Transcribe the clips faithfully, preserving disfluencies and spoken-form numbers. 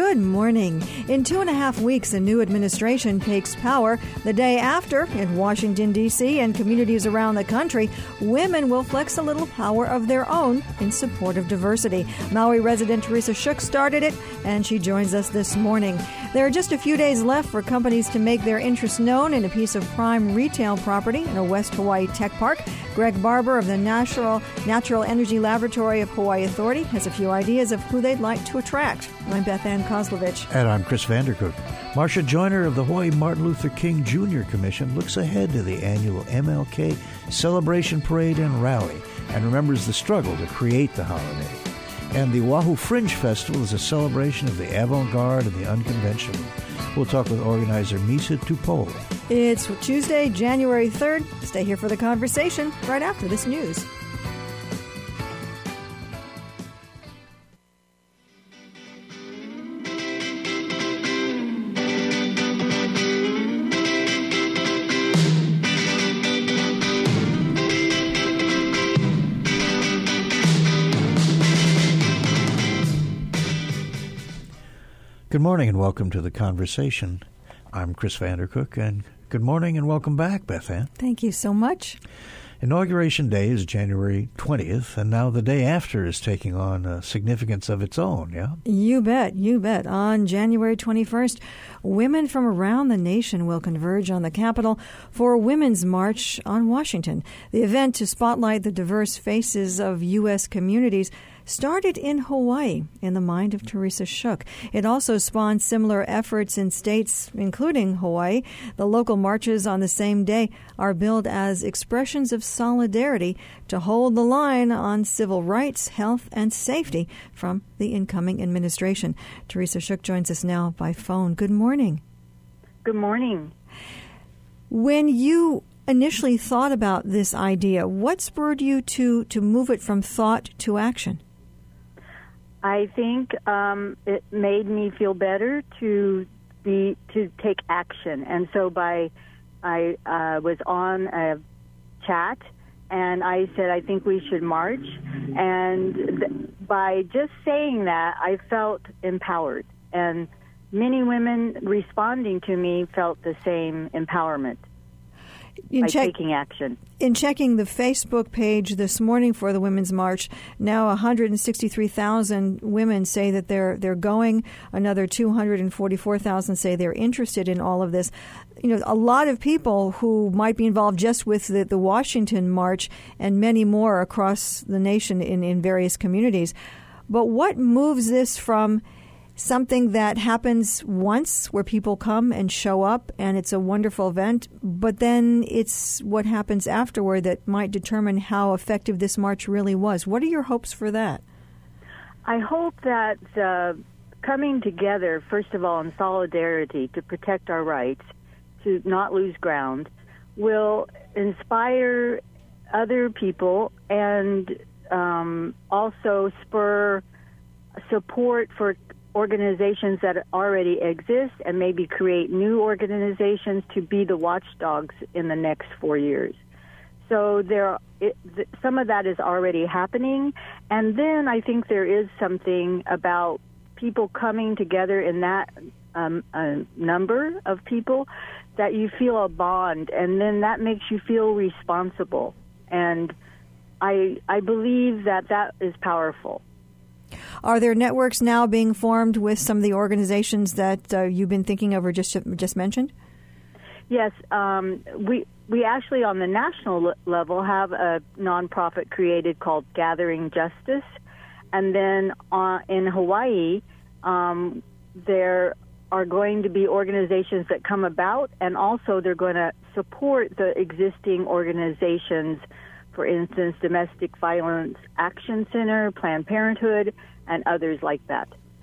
Good morning. In two and a half weeks, a new administration takes power. The day after, in Washington, D C and communities around the country, women will flex a little power of their own in support of diversity. Maui resident Teresa Shook started it, and she joins us this morning. There are just a few days left for companies to make their interest known in a piece of prime retail property in a West Hawaii tech park. Greg Barber of the Natural, Natural Energy Laboratory of Hawaii Authority has a few ideas of who they'd like to attract. I'm Beth Ann Kozlovich. And I'm Chris Vandercook. Marcia Joyner of the Hawaii Martin Luther King Junior Commission looks ahead to the annual M L K Celebration Parade and Rally and remembers the struggle to create the holiday. And the Oahu Fringe Festival is a celebration of the avant-garde and the unconventional. We'll talk with organizer Misa Tupole. It's Tuesday, January third. Stay here for the conversation right after this news. Good morning and welcome to the conversation. I'm Chris Vandercook, and good morning and welcome back, Beth Ann. Thank you so much. Inauguration Day is January twentieth, and now the day after is taking on a significance of its own, yeah? You bet, you bet. On January twenty-first, women from around the nation will converge on the Capitol for a Women's March on Washington. The event, to spotlight the diverse faces of U S communities, started in Hawaii in the mind of Teresa Shook. It also spawned similar efforts in states, including Hawaii. The local marches on the same day are billed as expressions of solidarity to hold the line on civil rights, health, and safety from the incoming administration. Teresa Shook joins us now by phone. Good morning. Good morning. When you initially thought about this idea, what spurred you to, to move it from thought to action? I think um, it made me feel better to be to take action, and so by I uh, was on a chat, and I said I think we should march, and th- by just saying that, I felt empowered, and many women responding to me felt the same empowerment. In by check, taking action. In checking the Facebook page this morning for the Women's March, now one hundred sixty-three thousand women say that they're they're going. Another two hundred forty-four thousand say they're interested in all of this. You know, a lot of people who might be involved just with the, the Washington March and many more across the nation in, in various communities. But what moves this from something that happens once where people come and show up and it's a wonderful event, but then it's what happens afterward that might determine how effective this march really was? What are your hopes for that? I hope that uh, coming together, first of all, in solidarity to protect our rights, to not lose ground, will inspire other people and um, also spur support for organizations that already exist and maybe create new organizations to be the watchdogs in the next four years. So there, it, th- some of that is already happening. And then I think there is something about people coming together in that um, uh, number of people that you feel a bond, and then that makes you feel responsible. And I, I believe that that is powerful. Are there networks now being formed with some of the organizations that uh, you've been thinking of or just just mentioned? Yes, um, we we actually on the national level have a nonprofit created called Gathering Justice, and then uh, in Hawaii um, there are going to be organizations that come about, and also they're going to support the existing organizations. For instance, Domestic Violence Action Center, Planned Parenthood, and others like that.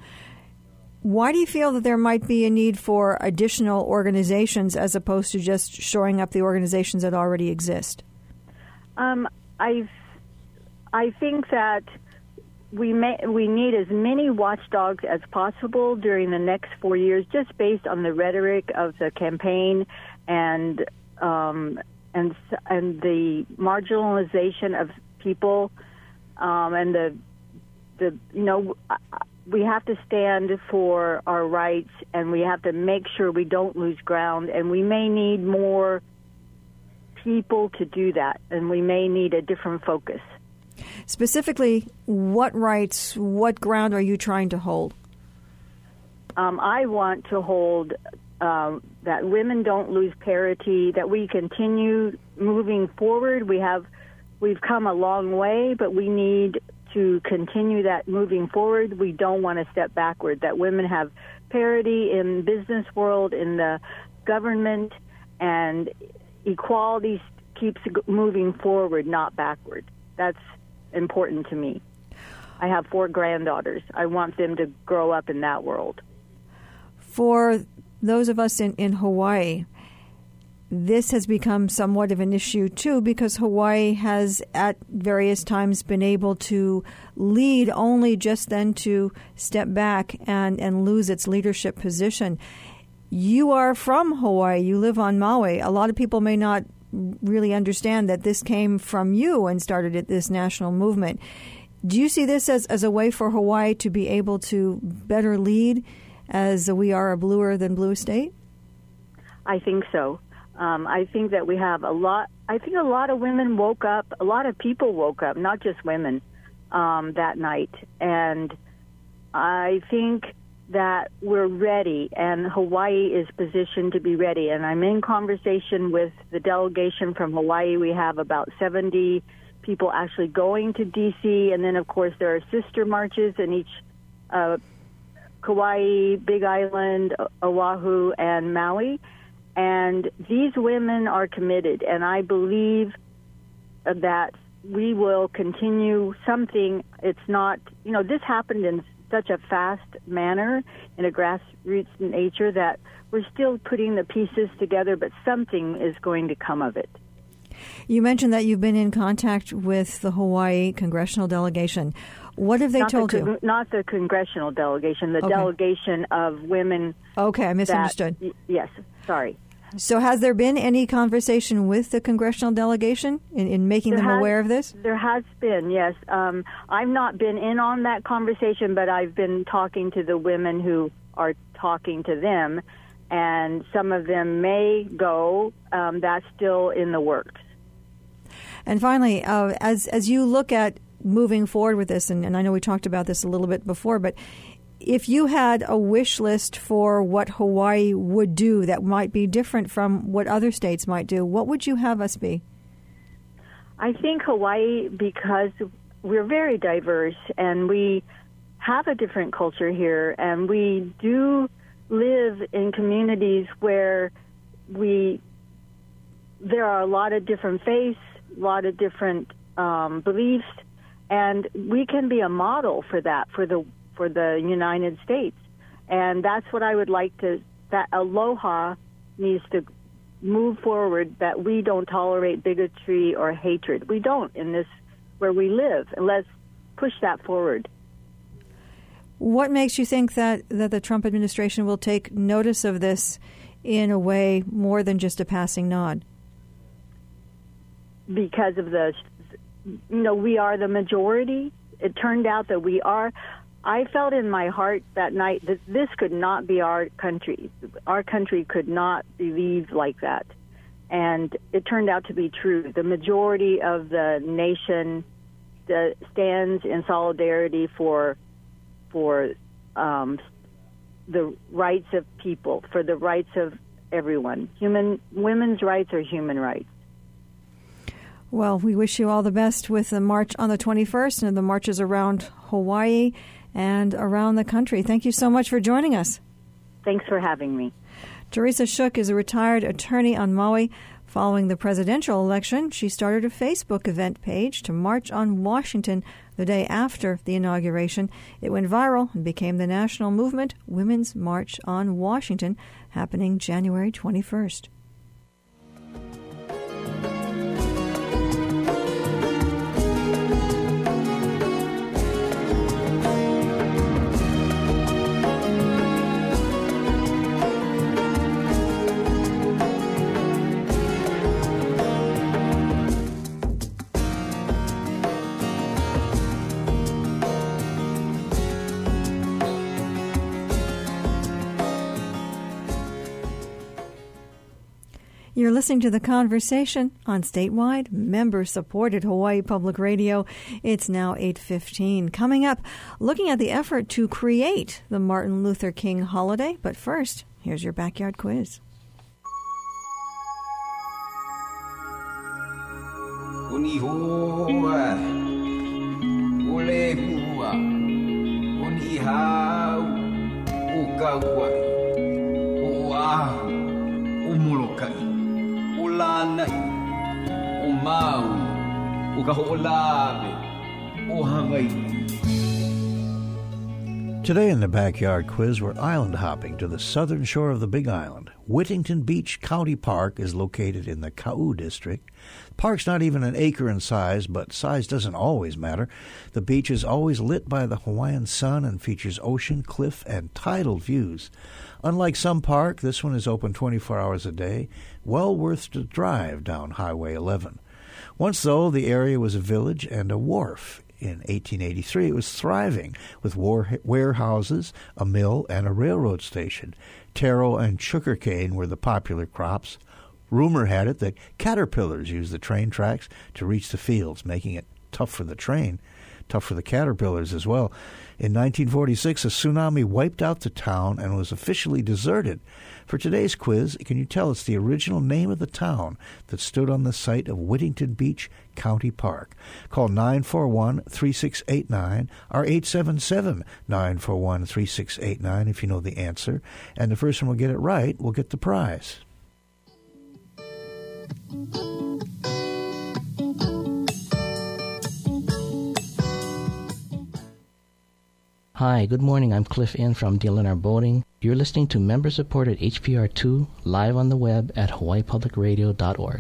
Why do you feel that there might be a need for additional organizations as opposed to just shoring up the organizations that already exist? Um, I I think that we may, we need as many watchdogs as possible during the next four years, just based on the rhetoric of the campaign and um, and and the marginalization of people um, and the the you know we have to stand for our rights, and we have to make sure we don't lose ground, and we may need more people to do that, and we may need a different focus. Specifically, what rights, what ground are you trying to hold? Um, I want to hold um, that women don't lose parity, that we continue moving forward. We have, we've come a long way, but we need to continue that moving forward. We don't want to step backward, that women have parity in business world, in the government, and equality keeps moving forward, not backward. That's important to me. I have four granddaughters. I want them to grow up in that world. For those of us in, in Hawaii, this has become somewhat of an issue, too, because Hawaii has at various times been able to lead, only just then to step back and, and lose its leadership position. You are from Hawaii. You live on Maui. A lot of people may not really understand that this came from you and started it, this national movement. Do you see this as, as a way for Hawaii to be able to better lead, as we are a bluer than blue state? I think so. Um, I think that we have a lot, I think a lot of women woke up, a lot of people woke up, not just women, um, that night. And I think that we're ready, and Hawaii is positioned to be ready. And I'm in conversation with the delegation from Hawaii. We have about seventy people actually going to D C, and then, of course, there are sister marches in each uh, Kauai, Big Island, Oahu, and Maui. And these women are committed, and I believe that we will continue something. It's not, you know, this happened in such a fast manner, in a grassroots nature, that we're still putting the pieces together, but something is going to come of it. You mentioned that you've been in contact with the Hawaii congressional delegation. What have they not told the, you? Not the congressional delegation, the okay. delegation of women. Okay, I misunderstood. That, yes, sorry. So has there been any conversation with the congressional delegation in, in making there them has, aware of this? There has been, yes. Um, I've not been in on that conversation, but I've been talking to the women who are talking to them, and some of them may go. Um, that's still in the works. And finally, uh, as as you look at moving forward with this, and, and I know we talked about this a little bit before, but if you had a wish list for what Hawaii would do that might be different from what other states might do, what would you have us be? I think Hawaii, because we're very diverse and we have a different culture here, and we do live in communities where we there are a lot of different faiths, a lot of different um, beliefs, and we can be a model for that, for the for the United States. And that's what I would like to, that aloha needs to move forward, that we don't tolerate bigotry or hatred. We don't in this, where we live, and let's push that forward. What makes you think that, that the Trump administration will take notice of this in a way more than just a passing nod? Because of the, you know, we are the majority. It turned out that we are. I felt in my heart that night that this could not be our country. Our country could not believe like that. And it turned out to be true. The majority of the nation the, stands in solidarity for for um, the rights of people, for the rights of everyone. Human women's rights are human rights. Well, we wish you all the best with the march on the twenty-first and the marches around Hawaii and around the country. Thank you so much for joining us. Thanks for having me. Teresa Shook is a retired attorney on Maui. Following the presidential election, she started a Facebook event page to march on Washington the day after the inauguration. It went viral and became the national movement, Women's March on Washington, happening January twenty-first. You're listening to The Conversation on statewide, member-supported Hawaii Public Radio. It's now eight fifteen. Coming up, looking at the effort to create the Martin Luther King holiday. But first, here's your backyard quiz. Today in the Backyard Quiz, we're island hopping to the southern shore of the Big Island. Whittington Beach County Park is located in the Kau district. The park's not even an acre in size, but size doesn't always matter. The beach is always lit by the Hawaiian sun and features ocean, cliff, and tidal views. Unlike some park, this one is open twenty-four hours a day, well worth the drive down Highway eleven. Once, though, the area was a village and a wharf. In eighteen eighty-three, it was thriving, with war- warehouses, a mill, and a railroad station. Taro and sugarcane were the popular crops. Rumor had it that caterpillars used the train tracks to reach the fields, making it tough for the train, tough for the caterpillars as well. In nineteen forty-six, a tsunami wiped out the town and was officially deserted. For today's quiz, can you tell us the original name of the town that stood on the site of Whittington Beach County Park? Call nine four one, three six eight nine or eight seven seven, nine four one, three six eight nine if you know the answer. And the person will get it right will get the prize. Hi, good morning. I'm Cliff Inn from D L N R Boating. You're listening to member-supported H P R two live on the web at hawaii public radio dot org.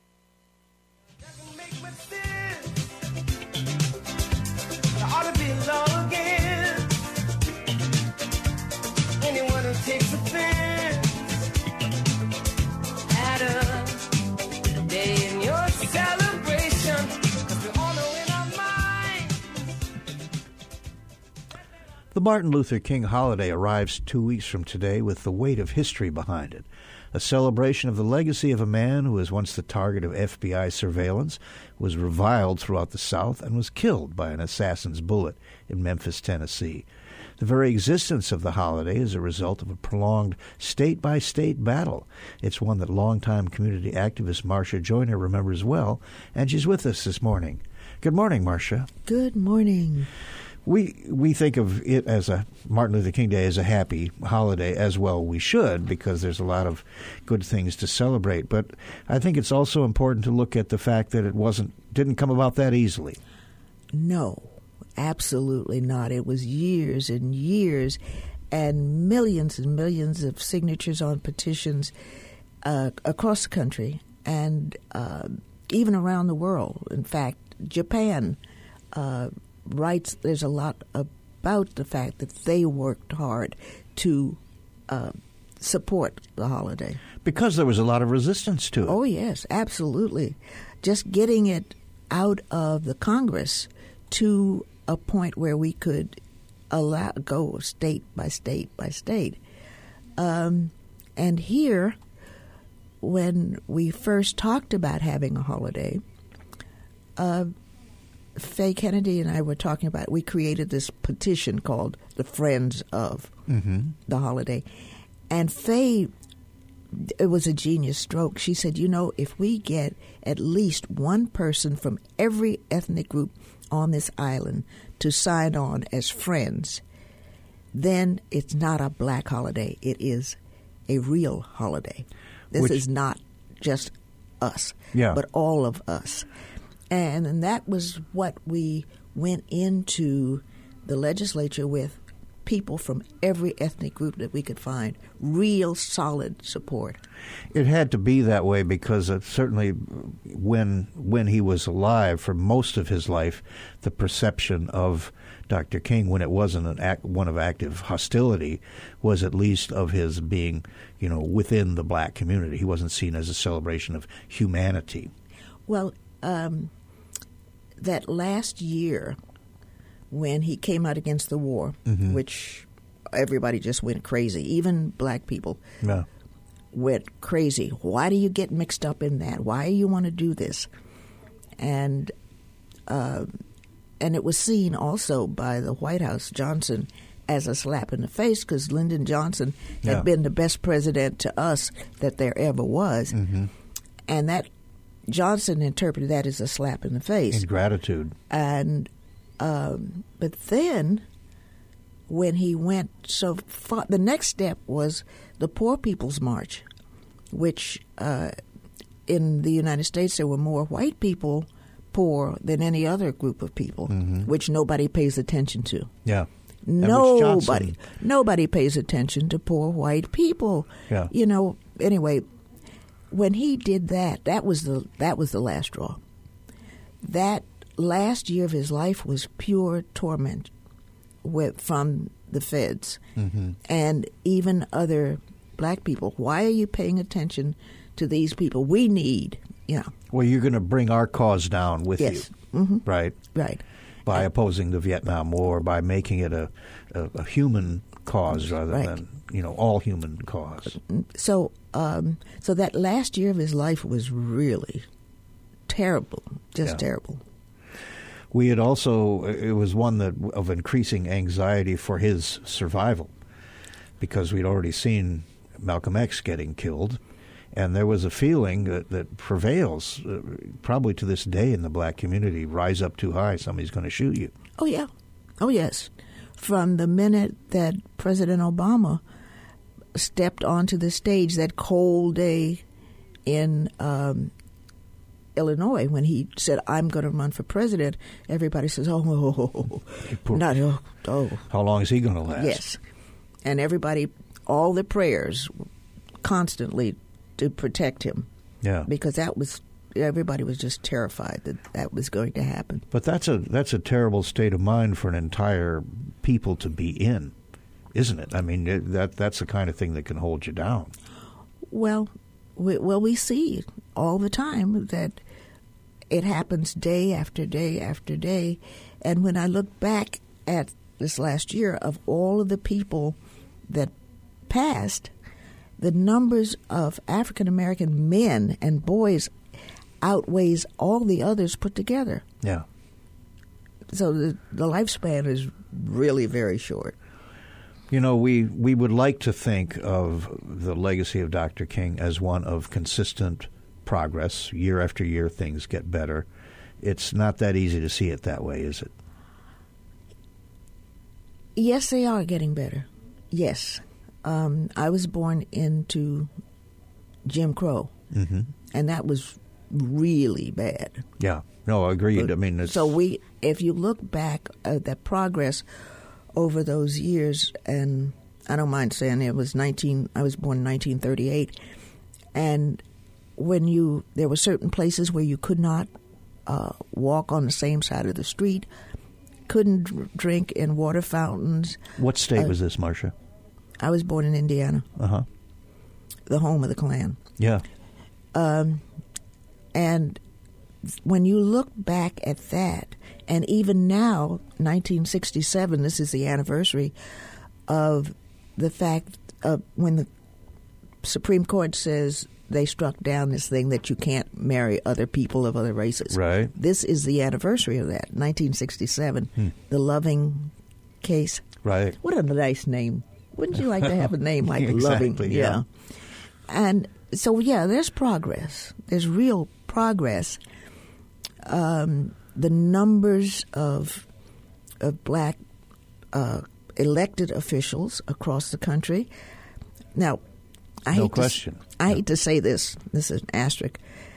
The Martin Luther King holiday arrives two weeks from today with the weight of history behind it. A celebration of the legacy of a man who was once the target of F B I surveillance, was reviled throughout the South, and was killed by an assassin's bullet in Memphis, Tennessee. The very existence of the holiday is a result of a prolonged state-by-state battle. It's one that longtime community activist Marcia Joyner remembers well, and she's with us this morning. Good morning, Marcia. Good morning. We we think of it as a Martin Luther King Day as a happy holiday, as well we should, because there's a lot of good things to celebrate. But I think it's also important to look at the fact that it wasn't didn't come about that easily. No, absolutely not. It was years and years and millions and millions of signatures on petitions uh, across the country and uh, even around the world. In fact, Japan uh writes, there's a lot about the fact that they worked hard to uh, support the holiday. Because there was a lot of resistance to it. Oh, yes, absolutely. Just getting it out of the Congress to a point where we could allow go state by state by state. Um, and here, when we first talked about having a holiday, uh, Faye Kennedy and I were talking about, we created this petition called the Friends of mm-hmm. the Holiday. And Faye, it was a genius stroke. She said, you know, if we get at least one person from every ethnic group on this island to sign on as friends, then it's not a black holiday. It is a real holiday. This Which, is not just us, yeah. but all of us. And, and that was what we went into the legislature with, people from every ethnic group that we could find, real solid support. It had to be that way because uh, certainly when when he was alive, for most of his life, the perception of Doctor King, when it wasn't an act, one of active hostility, was at least of his being, you know, within the black community. He wasn't seen as a celebration of humanity. Well, um, that last year when he came out against the war, mm-hmm. which everybody just went crazy, even black people. Yeah. went crazy. Why do you get mixed up in that? Why do you want to do this? And uh, and it was seen also by the White House, Johnson, as a slap in the face, because Lyndon Johnson had yeah. been the best president to us that there ever was. Mm-hmm. And that Johnson interpreted that as a slap in the face. Ingratitude. And um, but then when he went so far, the next step was the Poor People's March, which uh, in the United States there were more white people poor than any other group of people, mm-hmm. which nobody pays attention to. Yeah. Nobody, nobody pays attention to poor white people. Yeah. You know. Anyway, when he did that, that was the that was the last straw. That last year of his life was pure torment with, from the feds mm-hmm. and even other black people. Why are you paying attention to these people? We need, you know. Well, you're going to bring our cause down with yes. you, mm-hmm. right? Right. By and, opposing the Vietnam War, by making it a, a, a human cause rather right. than, you know, all human cause. So, um, so that last year of his life was really terrible, just yeah. terrible. We had also, it was one that of increasing anxiety for his survival, because we'd already seen Malcolm X getting killed. And there was a feeling that, that prevails, uh, probably to this day in the black community, rise up too high, somebody's going to shoot you. Oh, yeah. Oh, yes. From the minute that President Obama stepped onto the stage that cold day in um, Illinois when he said, I'm going to run for president, everybody says, oh, oh, oh, oh. not oh, oh. How long is he going to last? Yes. And everybody, all the prayers constantly to protect him. Yeah. Because that was, everybody was just terrified that that was going to happen. But that's a that's a terrible state of mind for an entire people to be in, isn't it? I mean, it, that that's the kind of thing that can hold you down. Well, we, well, we see all the time that it happens day after day after day. And when I look back at this last year of all of the people that passed, the numbers of African-American men and boys outweighs all the others put together. Yeah. So the, the lifespan is really very short. You know, we, we would like to think of the legacy of Doctor King as one of consistent progress. Year after year, things get better. It's not that easy to see it that way, is it? Yes, they are getting better. Yes. Um, I was born into Jim Crow, mm-hmm. and that was really bad. Yeah. No, agreed. I mean, it's... So we, if you look back at that progress over those years, and I don't mind saying it was nineteen. I was born in nineteen thirty-eight, and when you there were certain places where you could not uh, walk on the same side of the street, couldn't dr- drink in water fountains. What state uh, was this, Marcia? I was born in Indiana, uh-huh. the home of the Klan. Yeah. Um, and when you look back at that, and even now, nineteen sixty-seven, this is the anniversary of the fact of when the Supreme Court says they struck down this thing that you can't marry other people of other races. Right. This is the anniversary of that, nineteen sixty-seven, hmm. the Loving case. Right. What a nice name. Wouldn't you like to have a name like exactly, Loving? Yeah. yeah. And so, yeah, there's progress. There's real progress. Um, the numbers of of black uh, elected officials across the country. Now, I no hate question. To, I yeah. hate to say this. This is an asterisk.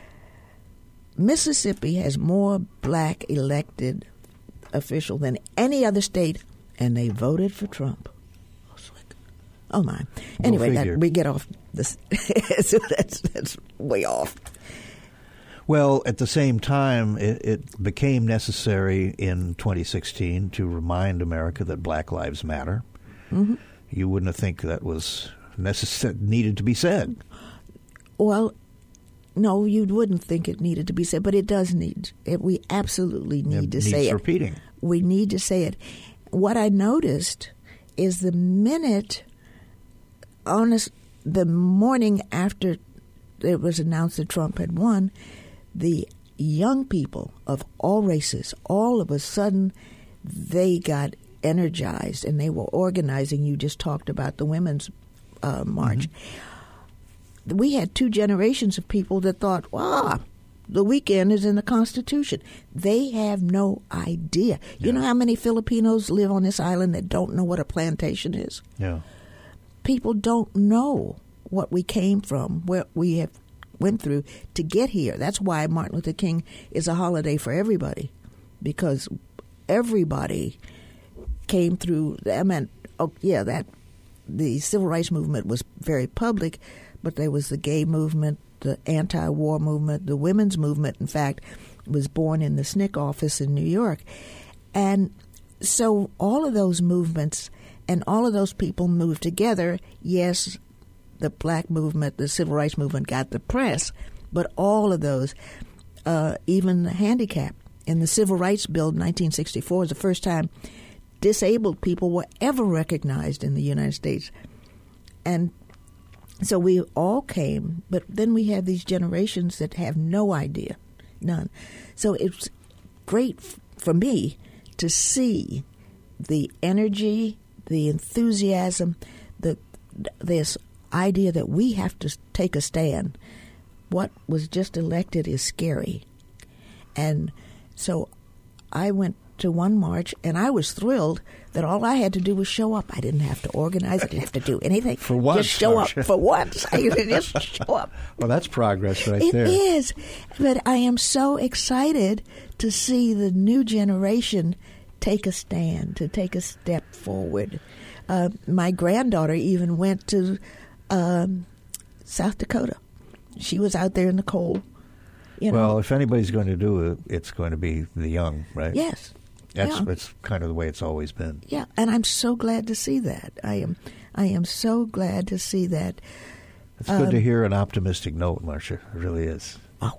Mississippi has more black elected officials than any other state, and they voted for Trump. Oh my! Anyway, that, we get off this. So that's that's way off. Well, at the same time, it, it became necessary in twenty sixteen to remind America that Black Lives Matter. Mm-hmm. You wouldn't think that was necess- needed to be said. Well, no, you wouldn't think it needed to be said, but it does need. It, we absolutely need it to needs say it. repeating. We need to say it. What I noticed is the minute, honest, the morning after it was announced that Trump had won, the young people of all races, all of a sudden, they got energized and they were organizing. You just talked about the Women's uh, March. Mm-hmm. We had two generations of people that thought, wow, the weekend is in the Constitution. They have no idea. Yeah. You know how many Filipinos live on this island that don't know what a plantation is? Yeah. People don't know what we came from, what we have went through to get here. That's why Martin Luther King is a holiday for everybody, because everybody came through. I mean, oh, yeah, that the civil rights movement was very public, but there was the gay movement, the anti-war movement, the women's movement, in fact, was born in the S N C C office in New York. And so all of those movements and all of those people moved together. Yes, the black movement, the civil rights movement got the press, but all of those, uh, even the handicap, in the Civil Rights Bill of nineteen sixty-four was the first time disabled people were ever recognized in the United States. And so we all came, but then we have these generations that have no idea, none. So it's great f- for me to see the energy, the enthusiasm, the this idea that we have to take a stand. What was just elected is scary. And so I went to one march, and I was thrilled that all I had to do was show up. I didn't have to organize. I didn't have to do anything. For once. Just show up. For once. I just show up. Well, that's progress right it there. It is. But I am so excited to see the new generation take a stand, to take a step forward. Uh, my granddaughter even went to um, South Dakota. She was out there in the cold. You know. Well, if anybody's going to do it, it's going to be the young, right? Yes. That's yeah. that's kind of the way it's always been. Yeah, and I'm so glad to see that. I am I am so glad to see that. It's good um, to hear an optimistic note, Marcia. It really is. Oh,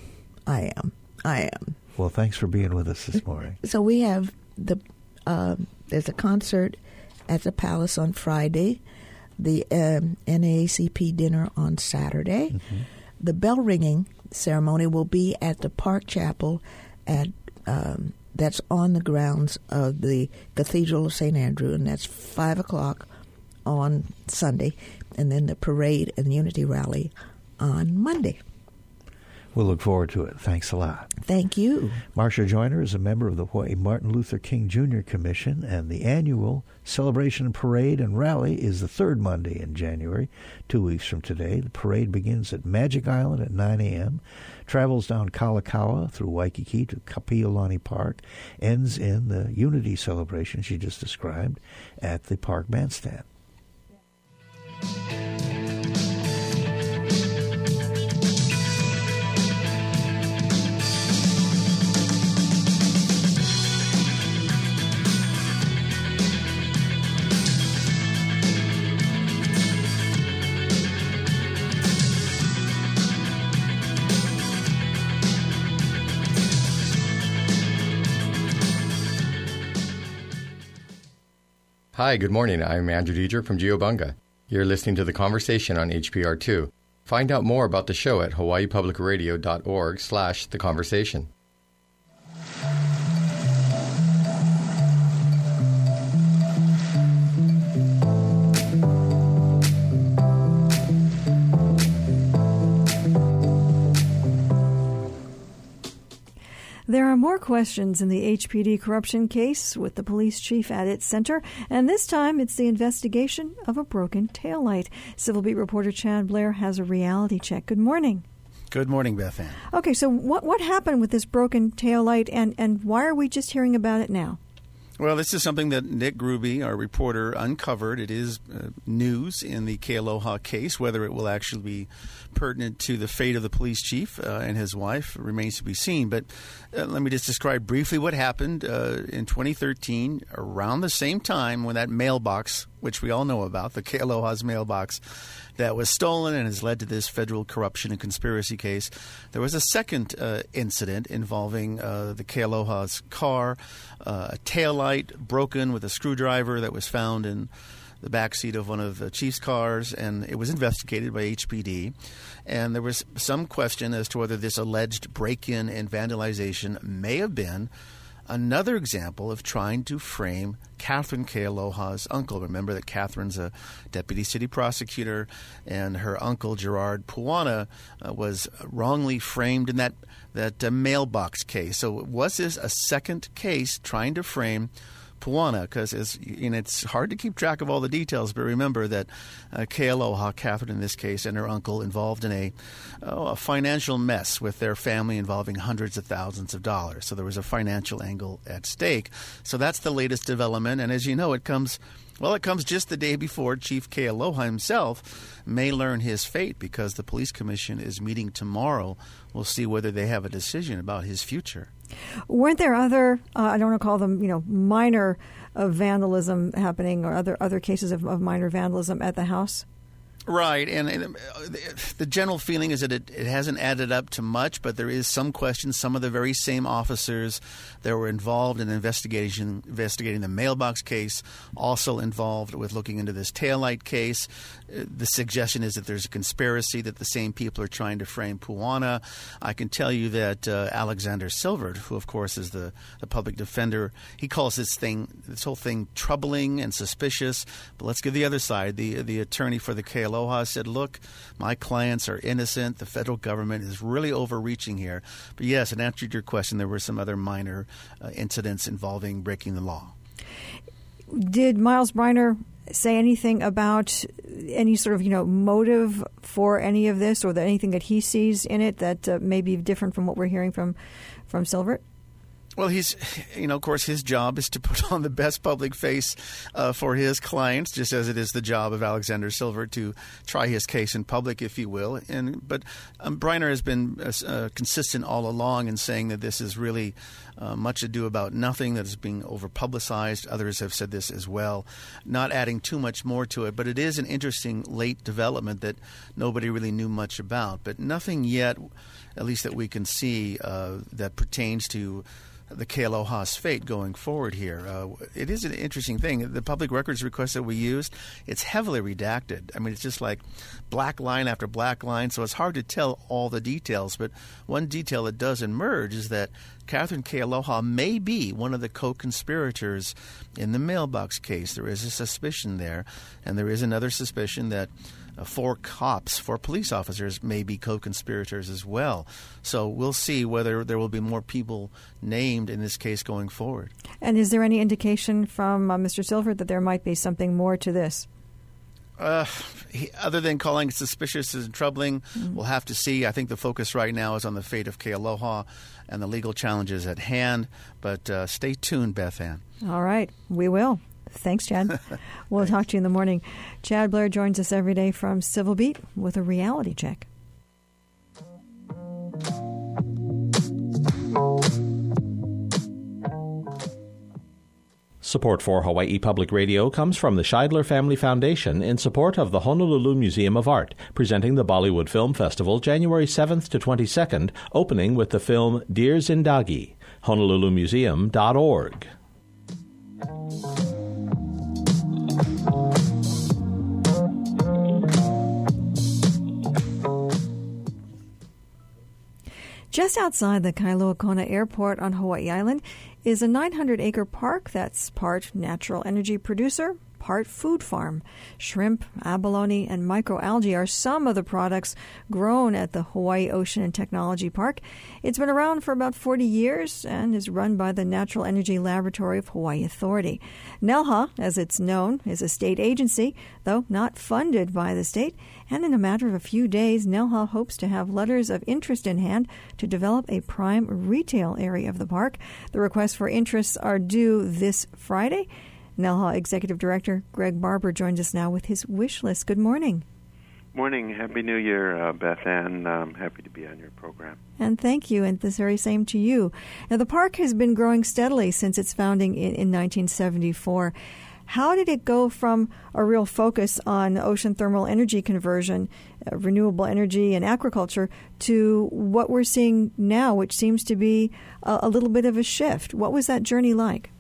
I am. I am. Well, thanks for being with us this morning. So we have the uh, there's a concert at the Palace on Friday, the um, N double A C P dinner on Saturday. Mm-hmm. The bell ringing ceremony will be at the Park Chapel at um, that's on the grounds of the Cathedral of Saint Andrew, and that's five o'clock on Sunday, and then the parade and unity rally on Monday. We'll look forward to it. Thanks a lot. Thank you. Marcia Joyner is a member of the Hawaii Martin Luther King Junior Commission, and the annual celebration parade and rally is the third Monday in January, two weeks from today. The parade begins at Magic Island at nine a.m., travels down Kalakaua through Waikiki to Kapiolani Park, ends in the Unity celebration she just described at the Park Bandstand. Hi, good morning. I'm Andrew Deidre from Geobunga. You're listening to The Conversation on H P R two. Find out more about the show at hawaii public radio dot org slash the conversation. There are more questions in the H P D corruption case with the police chief at its center, and this time it's the investigation of a broken taillight. Civil Beat reporter Chad Blair has a reality check. Good morning. Good morning, Beth Ann. Okay, so what what happened with this broken taillight, and, and why are we just hearing about it now? Well, this is something that Nick Gruby, our reporter, uncovered. It is uh, news in the Kealoha case. Whether it will actually be pertinent to the fate of the police chief uh, and his wife remains to be seen. But uh, let me just describe briefly what happened uh, in twenty thirteen, around the same time when that mailbox, which we all know about, the Kealoha's mailbox, that was stolen and has led to this federal corruption and conspiracy case. There was a second uh, incident involving uh, the Kealoha's car, uh, a taillight broken with a screwdriver that was found in the backseat of one of the chief's cars, and it was investigated by H P D. And there was some question as to whether this alleged break-in and vandalization may have been another example of trying to frame Catherine K. Aloha's uncle. Remember that Catherine's a deputy city prosecutor, and her uncle, Gerard Puana, uh, was wrongly framed in that, that uh, mailbox case. So was this a second case trying to frame Puana? Because you know, it's hard to keep track of all the details, but remember that uh, K. Aloha, Catherine in this case, and her uncle involved in a, oh, a financial mess with their family involving hundreds of thousands of dollars. So there was a financial angle at stake. So that's the latest development. And as you know, it comes, well, it comes just the day before Chief K. Aloha himself may learn his fate, because the police commission is meeting tomorrow. We'll see whether they have a decision about his future. Weren't there other, uh, I don't want to call them, you know, minor uh, vandalism happening, or other other cases of, of minor vandalism at the house? Right, and, and the general feeling is that it, it hasn't added up to much, but there is some question. Some of the very same officers that were involved in investigation, investigating the mailbox case, also involved with looking into this taillight case. The suggestion is that there's a conspiracy, that the same people are trying to frame Puana. I can tell you that uh, Alexander Silvert, who of course is the, the public defender, he calls this thing, this whole thing, troubling and suspicious. But let's give the other side. The the attorney for the K L O Aloha said, look, my clients are innocent. The federal government is really overreaching here. But yes, in answer to your question, there were some other minor uh, incidents involving breaking the law. Did Miles Briner say anything about any sort of, you know, motive for any of this, or that anything that he sees in it that uh, may be different from what we're hearing from, from Silvert? Well, he's, you know, of course, his job is to put on the best public face uh, for his clients, just as it is the job of Alexander Silvert to try his case in public, if you will. And but um, Briner has been uh, consistent all along in saying that this is really uh, much ado about nothing, that is being over-publicized. Others have said this as well, not adding too much more to it. But it is an interesting late development that nobody really knew much about. But nothing yet, at least that we can see, uh, that pertains to the K. Aloha's fate going forward here. Uh, it is an interesting thing. The public records request that we used, it's heavily redacted. I mean, it's just like black line after black line, so it's hard to tell all the details. But one detail that does emerge is that Catherine K. Aloha may be one of the co-conspirators in the mailbox case. There is a suspicion there, and there is another suspicion that Uh, four cops, four police officers may be co-conspirators as well. So we'll see whether there will be more people named in this case going forward. And is there any indication from uh, Mister Silvert that there might be something more to this? Uh, he, other than calling it suspicious and troubling, mm-hmm. We'll have to see. I think the focus right now is on the fate of K. Aloha and the legal challenges at hand. But uh, stay tuned, Beth Ann. All right. We will. Thanks, Chad. We'll talk to you in the morning. Chad Blair joins us every day from Civil Beat with a reality check. Support for Hawaii Public Radio comes from the Scheidler Family Foundation in support of the Honolulu Museum of Art, presenting the Bollywood Film Festival January seventh to twenty-second, opening with the film Dear Zindagi. honolulu museum dot org. Just outside the Kailua Kona Airport on Hawaii Island is a nine hundred acre park that's part natural energy producer, part food farm. Shrimp, abalone, and microalgae are some of the products grown at the Hawaii Ocean and Technology Park. It's been around for about forty years and is run by the Natural Energy Laboratory of Hawaii Authority. NELHA, as it's known, is a state agency, though not funded by the state. And in a matter of a few days, NELHA hopes to have letters of interest in hand to develop a prime retail area of the park. The requests for interests are due this Friday. NELHA Executive Director Greg Barber joins us now with his wish list. Good morning. Morning. Happy New Year, uh, Beth Ann. I'm happy to be on your program. And thank you, and the very same to you. Now, the park has been growing steadily since its founding in, in nineteen seventy-four. How did it go from a real focus on ocean thermal energy conversion, uh, renewable energy, and aquaculture to what we're seeing now, which seems to be a, a little bit of a shift? What was that journey like?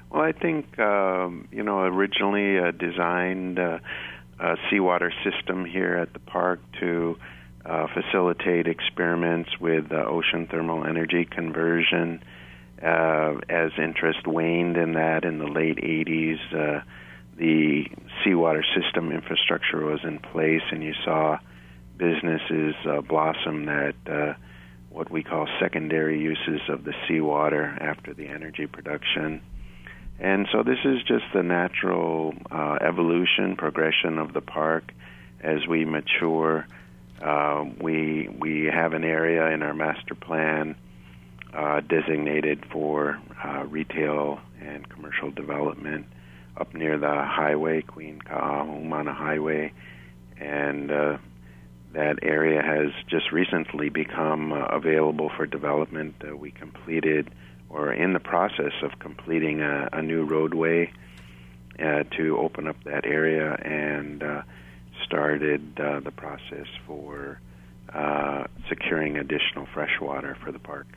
Well, I think, um, you know, originally uh, designed uh, a seawater system here at the park to uh, facilitate experiments with uh, ocean thermal energy conversion. Uh, as interest waned in that in the late eighties, uh, the seawater system infrastructure was in place, and you saw businesses uh, blossom that uh, what we call secondary uses of the seawater after the energy production. And so this is just the natural uh, evolution, progression of the park as we mature. Uh, we we have an area in our master plan uh, designated for uh, retail and commercial development up near the highway, Queen Ka'ahumana Highway, and uh, that area has just recently become uh, available for development. Uh, we completed, or in the process of completing, a, a new roadway uh, to open up that area, and uh, started uh, the process for uh, securing additional fresh water for the park.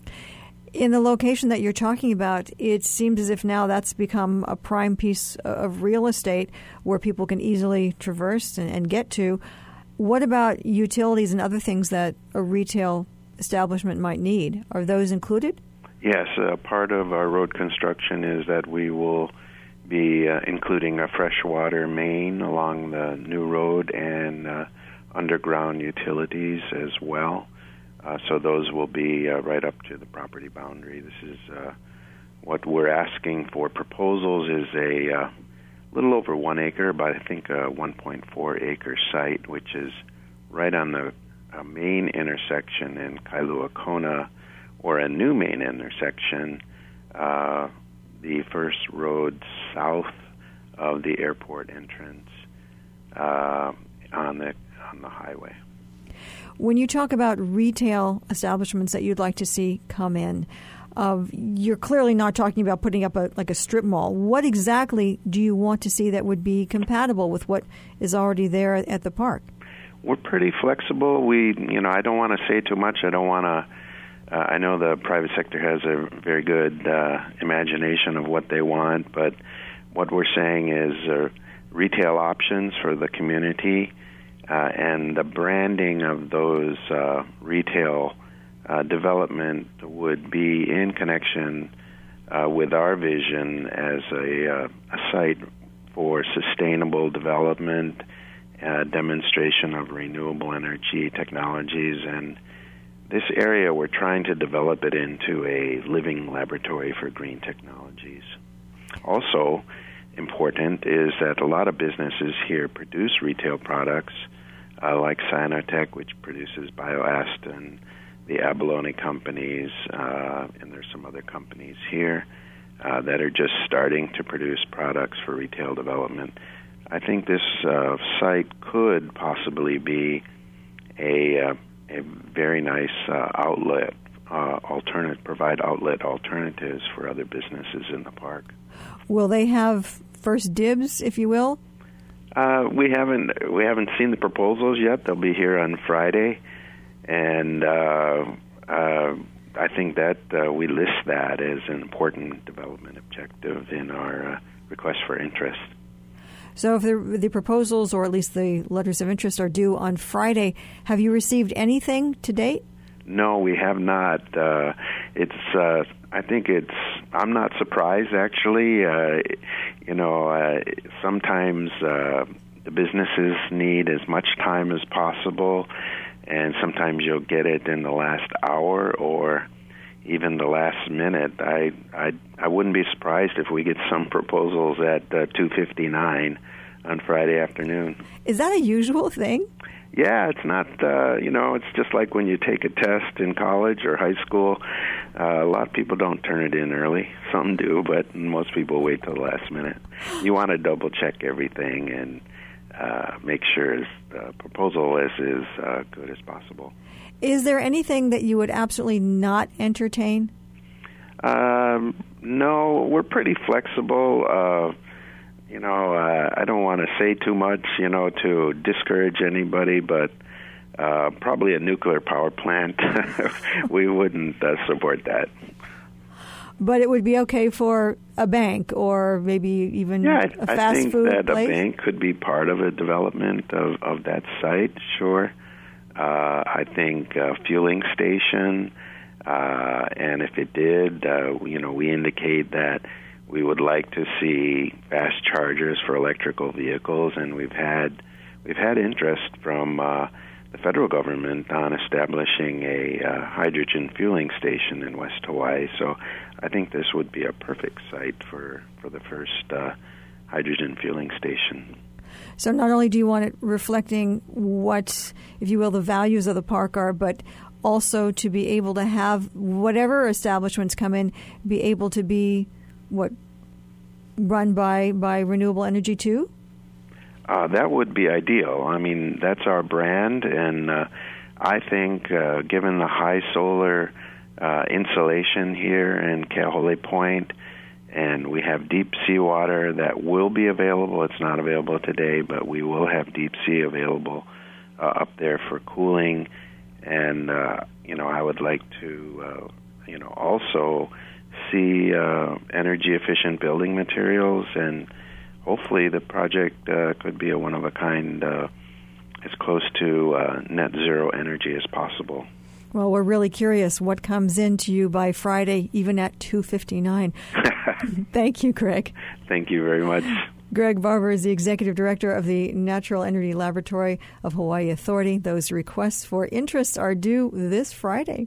In the location that you're talking about, it seems as if now that's become a prime piece of real estate where people can easily traverse and, and get to. What about utilities and other things that a retail establishment might need? Are those included? Yes, uh, part of our road construction is that we will be uh, including a freshwater main along the new road and uh, underground utilities as well. Uh, so those will be uh, right up to the property boundary. This is uh, what we're asking for. Proposals is a uh, little over one acre, but I think a one point four acre site, which is right on the uh, main intersection in Kailua-Kona, or a new main intersection, uh, the first road south of the airport entrance uh, on the on the highway. When you talk about retail establishments that you'd like to see come in, uh, you're clearly not talking about putting up a like a strip mall. What exactly do you want to see that would be compatible with what is already there at the park? We're pretty flexible. We, you know, I don't want to say too much. I don't want to. Uh, I know the private sector has a very good uh, imagination of what they want, but what we're saying is uh, retail options for the community, uh, and the branding of those uh, retail uh, development would be in connection uh, with our vision as a, uh, a site for sustainable development, uh, demonstration of renewable energy technologies, and this area, we're trying to develop it into a living laboratory for green technologies. Also important is that a lot of businesses here produce retail products, uh, like Cyanotech, which produces Bioastin, the Abalone companies, uh, and there's some other companies here uh, that are just starting to produce products for retail development. I think this uh, site could possibly be a uh, a very nice uh, outlet, uh, alternate, provide outlet alternatives for other businesses in the park. Will they have first dibs, if you will? Uh, we haven't we haven't seen the proposals yet. They'll be here on Friday, and uh, uh, I think that uh, we list that as an important development objective in our uh, request for interest. So if the, the proposals, or at least the letters of interest, are due on Friday, have you received anything to date? No, we have not. Uh, it's. Uh, I think it's. I'm not surprised, actually. Uh, you know, uh, sometimes uh, the businesses need as much time as possible, and sometimes you'll get it in the last hour or even the last minute. I I I wouldn't be surprised if we get some proposals at uh, two fifty-nine on Friday afternoon. Is that a usual thing? Yeah, it's not, uh, you know, it's just like when you take a test in college or high school. Uh, a lot of people don't turn it in early. Some do, but most people wait till the last minute. You want to double-check everything and uh, make sure the proposal is as uh, good as possible. Is there anything that you would absolutely not entertain? Um, no, we're pretty flexible. Uh, you know, uh, I don't want to say too much, you know, to discourage anybody, but uh, probably a nuclear power plant, we wouldn't uh, support that. but it would be okay for a bank or maybe even yeah, a fast I think food that place? a bank could be part of a development of, of that site, sure. Uh, I think a fueling station, uh, and if it did, uh, you know, we indicate that we would like to see fast chargers for electrical vehicles, and we've had we've had interest from uh, the federal government on establishing a uh, hydrogen fueling station in West Hawaii. So I think this would be a perfect site for, for the first uh, hydrogen fueling station. So not only do you want it reflecting what, if you will, the values of the park are, but also to be able to have whatever establishments come in, be able to be, what, run by, by renewable energy too? Uh, that would be ideal. I mean, that's our brand, and uh, I think uh, given the high solar uh, insulation here in Keaholei Point, and we have deep seawater that will be available. It's not available today, but we will have deep sea available uh, up there for cooling. And, uh, you know, I would like to, uh, you know, also see uh, energy-efficient building materials, and hopefully the project uh, could be a one-of-a-kind, uh, as close to uh, net zero energy as possible. Well, we're really curious what comes into you by Friday, even at two fifty-nine. Thank you, Greg. Thank you very much. Greg Barber is the Executive Director of the Natural Energy Laboratory of Hawaii Authority. Those requests for interest are due this Friday.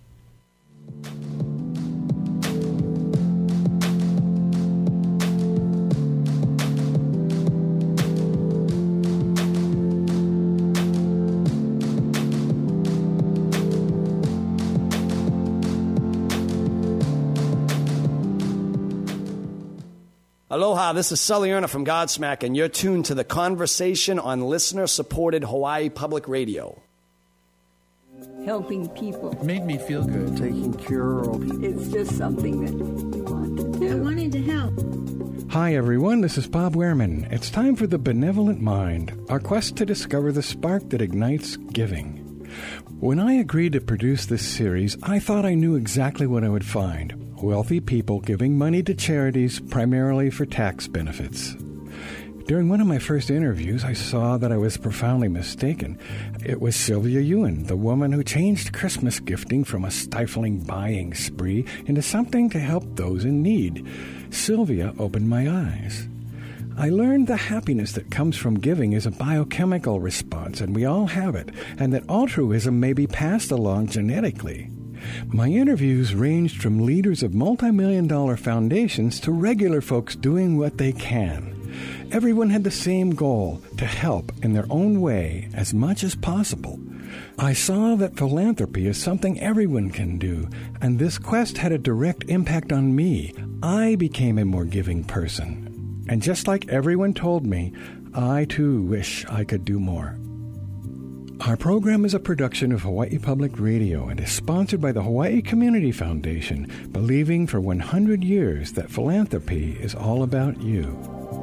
Aloha, this is Sully Erna from Godsmack, and you're tuned to The Conversation on listener-supported Hawaii Public Radio. Helping people. It made me feel good. Taking care of people. It's just something that we want to do. I wanted to help. Hi, everyone. This is Bob Wehrman. It's time for The Benevolent Mind, our quest to discover the spark that ignites giving. When I agreed to produce this series, I thought I knew exactly what I would find. Wealthy people giving money to charities primarily for tax benefits. During one of my first interviews, I saw that I was profoundly mistaken. It was Sylvia Ewan, the woman who changed Christmas gifting from a stifling buying spree into something to help those in need. Sylvia opened my eyes. I learned the happiness that comes from giving is a biochemical response, and we all have it, and that altruism may be passed along genetically. My interviews ranged from leaders of multi-million dollar foundations to regular folks doing what they can. Everyone had the same goal, to help in their own way as much as possible. I saw that philanthropy is something everyone can do, and this quest had a direct impact on me. I became a more giving person. And just like everyone told me, I too wish I could do more. Our program is a production of Hawaii Public Radio and is sponsored by the Hawaii Community Foundation, believing for one hundred years that philanthropy is all about you.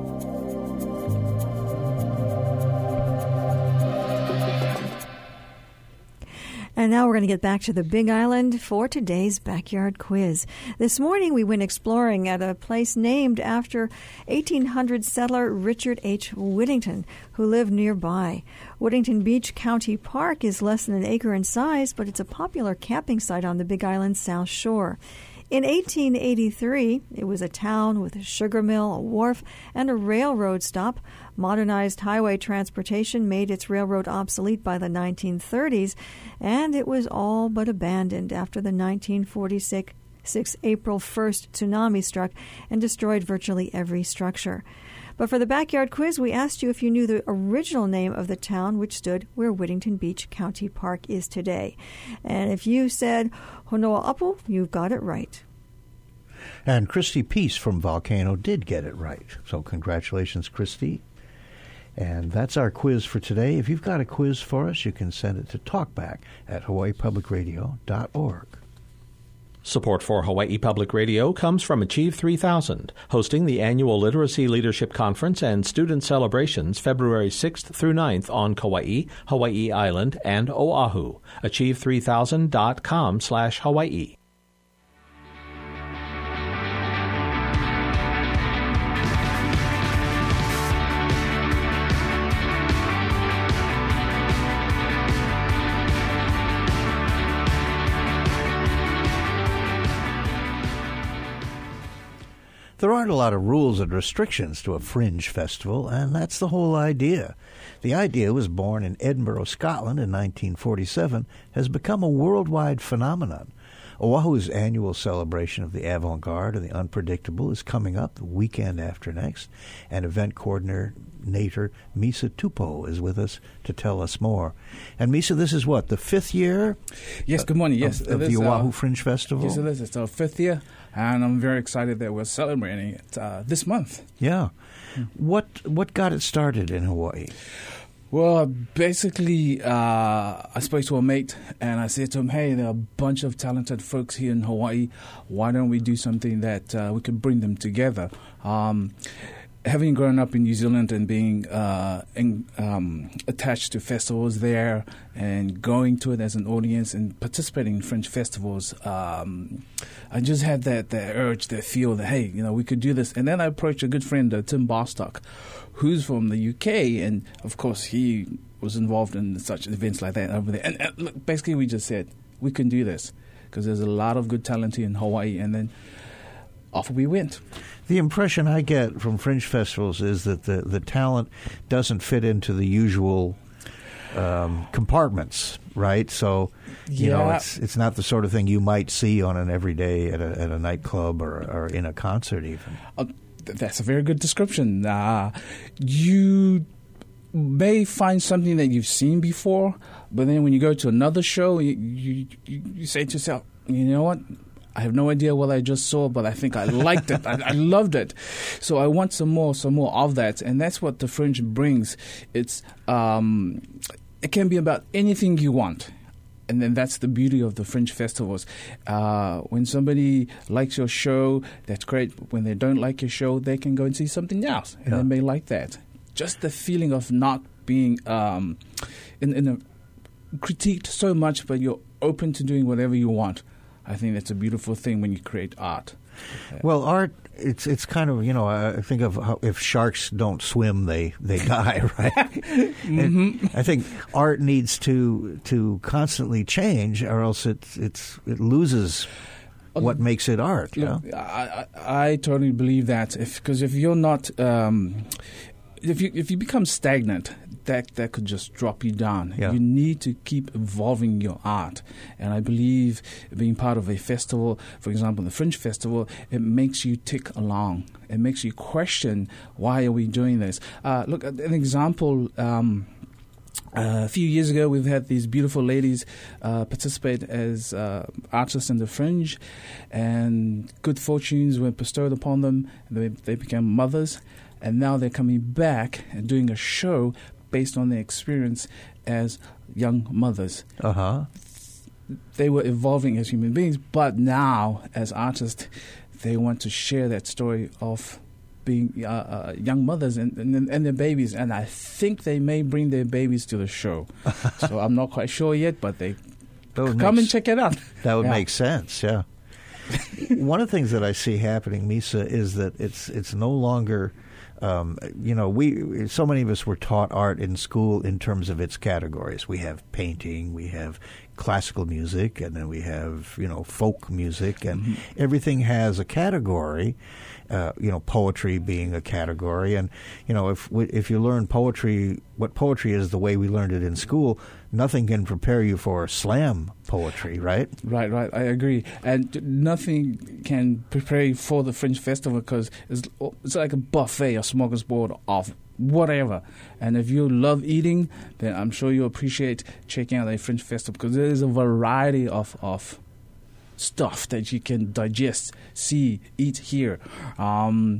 And now we're going to get back to the Big Island for today's Backyard Quiz. This morning we went exploring at a place named after eighteen hundred settler Richard H. Whittington, who lived nearby. Whittington Beach County Park is less than an acre in size, but it's a popular camping site on the Big Island's South Shore. In eighteen eighty-three, it was a town with a sugar mill, a wharf, and a railroad stop. Modernized highway transportation made its railroad obsolete by the nineteen thirties, and it was all but abandoned after the nineteen forty-six April first tsunami struck and destroyed virtually every structure. But for the Backyard Quiz, we asked you if you knew the original name of the town which stood where Whittington Beach County Park is today. And if you said Honoa'apu, you've got it right. And Christy Peace from Volcano did get it right. So congratulations, Christy. And that's our quiz for today. If you've got a quiz for us, you can send it to talkback at hawaii public radio dot org. Support for Hawaii Public Radio comes from Achieve three thousand, hosting the annual Literacy Leadership Conference and Student Celebrations February sixth through ninth on Kauai, Hawaii Island, and Oahu. achieve three thousand dot com slash Hawaii. There aren't a lot of rules and restrictions to a fringe festival, and that's the whole idea. The idea was born in Edinburgh, Scotland in nineteen forty-seven, has become a worldwide phenomenon. Oahu's annual celebration of the avant-garde and the unpredictable is coming up the weekend after next, and event coordinator Misa Tupo is with us to tell us more. And Misa, this is what, the fifth year? Yes, good morning. Yes, of, of the Oahu uh, Fringe Festival? Yes, it is. It's our fifth year, and I'm very excited that we're celebrating it uh, this month. Yeah. Hmm. What, what got it started in Hawaii? Well, basically, uh, I spoke to a mate, and I said to him, hey, there are a bunch of talented folks here in Hawaii. Why don't we do something that uh, we could bring them together? Um, having grown up in New Zealand and being uh, in, um, attached to festivals there and going to it as an audience and participating in Fringe festivals, um, I just had that, that urge, that feel that, hey, you know, we could do this. And then I approached a good friend, uh, Tim Bostock, who's from the U K, and of course he was involved in such events like that over there. And, and look, basically we just said, we can do this, because there's a lot of good talent here in Hawaii, and then off we went. The impression I get from Fringe festivals is that the, the talent doesn't fit into the usual um, compartments, right? So, you yeah. know, it's it's not the sort of thing you might see on an everyday at a, at a nightclub or, or in a concert even. Uh, That's a very good description. Uh, you may find something that you've seen before, but then when you go to another show, you, you, you say to yourself, you know what? I have no idea what I just saw, but I think I liked it. I, I loved it. So I want some more, some more of that. And that's what the Fringe brings. It's um, it can be about anything you want. And then that's the beauty of the Fringe festivals. Uh, when somebody likes your show, that's great. When they don't like your show, they can go and see something else, and yeah. they may like that. Just the feeling of not being um, in, in a, critiqued so much, but you're open to doing whatever you want. I think that's a beautiful thing when you create art. Well, art, it's it's kind of, you know, I think of how if sharks don't swim, they, they die, right? mm-hmm. I think art needs to to constantly change, or else it it's it loses what makes it art. Look, you know? I, I I totally believe that, because if, if you're not um, if you if you become stagnant, that that could just drop you down. Yeah. You need to keep evolving your art. And I believe being part of a festival, for example, the Fringe Festival, it makes you tick along. It makes you question, why are we doing this? Uh, look, an example, um, uh, a few years ago, we've had these beautiful ladies uh, participate as uh, artists in the Fringe, and good fortunes were bestowed upon them. They, they became mothers, and now they're coming back and doing a show based on their experience as young mothers. Uh-huh. They were evolving as human beings, but now, as artists, they want to share that story of being uh, uh, young mothers and, and, and their babies. And I think they may bring their babies to the show. So I'm not quite sure yet, but they come makes, and check it out. That would yeah. make sense, yeah. One of the things that I see happening, Misa, is that it's it's no longer... Um, you know, we so many of us were taught art in school in terms of its categories. We have painting, we have classical music, and then we have, you know, folk music, and mm-hmm. everything has a category. Uh, you know, poetry being a category, and you know, if if you learn poetry, what poetry is the way we learned it in school, nothing can prepare you for slam poetry, right? Right, right. I agree, and nothing can prepare you for the Fringe Festival, because it's it's like a buffet, a smorgasbord of whatever. And if you love eating, then I'm sure you'll appreciate checking out a Fringe Festival, because there is a variety of of. stuff that you can digest, see, eat, hear. Um,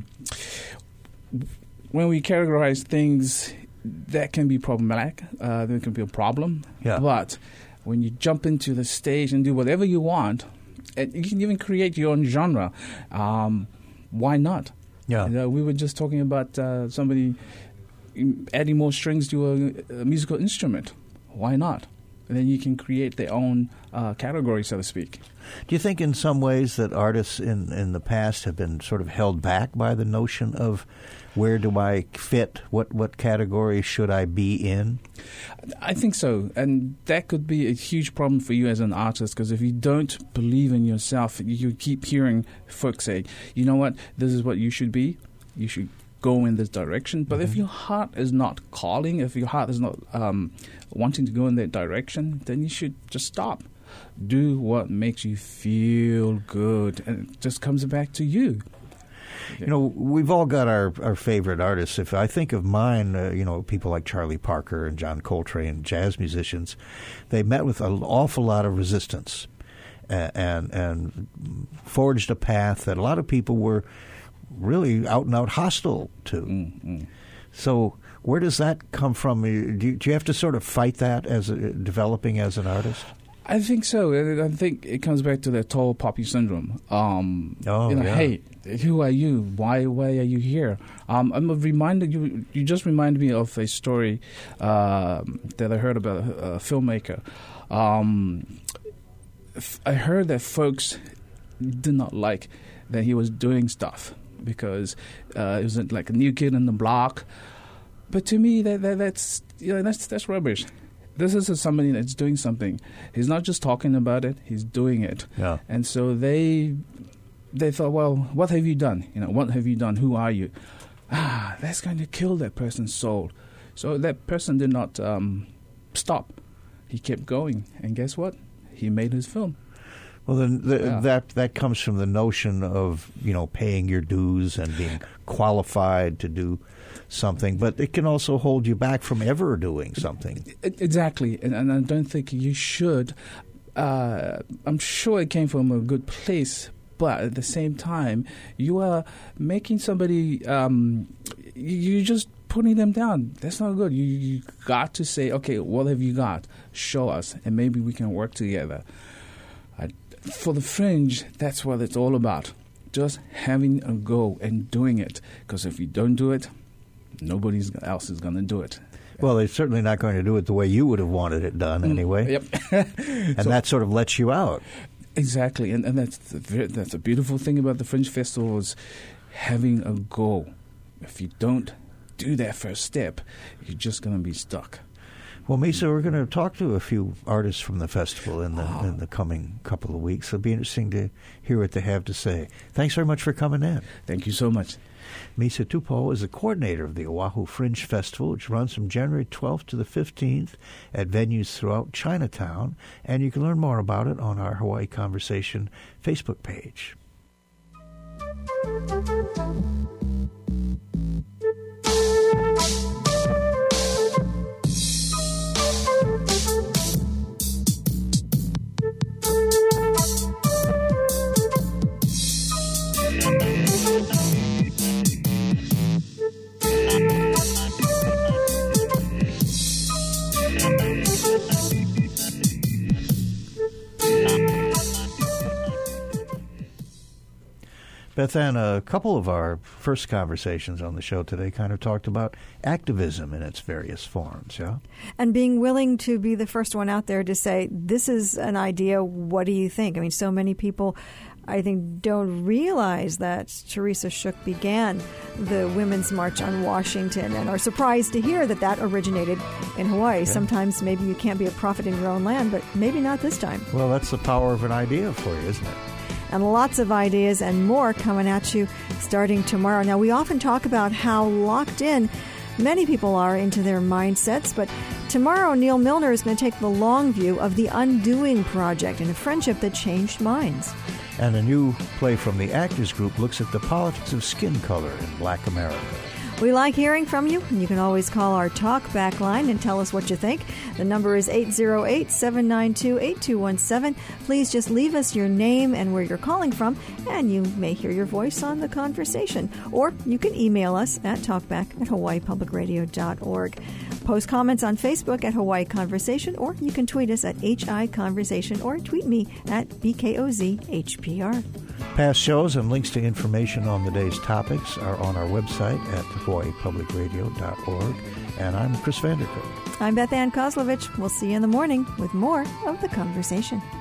when we categorize things, that can be problematic. Uh, there can be a problem. Yeah. But when you jump into the stage and do whatever you want, and you can even create your own genre, um, why not? Yeah. You know, we were just talking about uh, somebody adding more strings to a, a musical instrument. Why not? And then you can create their own uh, category, so to speak. Do you think in some ways that artists in, in the past have been sort of held back by the notion of where do I fit? What what category should I be in? I think so. And that could be a huge problem for you as an artist, because if you don't believe in yourself, you keep hearing folks say, you know what, this is what you should be. You should go in this direction. But mm-hmm. if your heart is not calling, if your heart is not um, wanting to go in that direction, then you should just stop. Do what makes you feel good, and it just comes back to you. You know, we've all got our, our favorite artists. If I think of mine, uh, you know, people like Charlie Parker and John Coltrane, jazz musicians, they met with an awful lot of resistance and, and, and forged a path that a lot of people were really out and out hostile to. Mm-hmm. So where does that come from? Do you, do you have to sort of fight that as a, developing as an artist? I think so. I think it comes back to the tall poppy syndrome. Um, oh, you know, yeah. Hey, who are you? Why Why are you here? Um, I'm reminded you. You just reminded me of a story uh, that I heard about a, a filmmaker. Um, f- I heard that folks did not like that he was doing stuff because uh, it was like a new kid in the block. But to me, that, that that's you know that's that's rubbish. This is somebody that's doing something. He's not just talking about it; he's doing it. Yeah. And so they they thought, well, what have you done? You know, what have you done? Who are you? Ah, that's going to kill that person's soul. So that person did not um, stop. He kept going, and guess what? He made his film. Well, then the, Yeah. that that comes from the notion of, you know, paying your dues and being qualified to do something, but it can also hold you back from ever doing something. Exactly, and, and I don't think you should. Uh, I'm sure it came from a good place, but at the same time, you are making somebody. Um, you- you're just putting them down. That's not good. You you got to say, okay, what have you got? Show us, and maybe we can work together. I, for the Fringe, that's what it's all about. Just having a go and doing it. Because if you don't do it, nobody else is going to do it. Well, they're certainly not going to do it the way you would have wanted it done anyway. Yep. And So- that sort of lets you out. Exactly, and, and that's the, ve- that's a beautiful thing about the Fringe Festival is having a goal. If you don't do that first step, you're just going to be stuck. Well, Misa, we're going to talk to a few artists from the festival in the oh. in the coming couple of weeks. It'll be interesting to hear what they have to say. Thanks very much for coming in. Thank you so much. Misa Tupou is the coordinator of the Oahu Fringe Festival, which runs from January twelfth to the fifteenth at venues throughout Chinatown. And you can learn more about it on our Hawaii Conversation Facebook page. Beth Ann, a couple of our first conversations on the show today kind of talked about activism in its various forms, yeah? And being willing to be the first one out there to say, this is an idea, what do you think? I mean, so many people, I think, don't realize that Teresa Shook began the Women's March on Washington and are surprised to hear that that originated in Hawaii. Yeah. Sometimes maybe you can't be a prophet in your own land, but maybe not this time. Well, that's the power of an idea for you, isn't it? And lots of ideas and more coming at you starting tomorrow. Now, we often talk about how locked in many people are into their mindsets, but tomorrow Neil Milner is going to take the long view of the Undoing Project and a friendship that changed minds. And a new play from the Actors Group looks at the politics of skin color in Black America. We like hearing from you, and you can always call our talk back line and tell us what you think. The number is eight zero eight, seven nine two, eight two one seven. Please just leave us your name and where you're calling from, and you may hear your voice on the conversation. Or you can email us at talkback at hawaii public radio dot org. Post comments on Facebook at Hawaii Conversation, or you can tweet us at H I Conversation, or tweet me at B K O Z H P R. Past shows and links to information on the day's topics are on our website at hawaii public radio dot org. And I'm Chris Vandercook. I'm Beth Ann Kozlovich. We'll see you in the morning with more of The Conversation.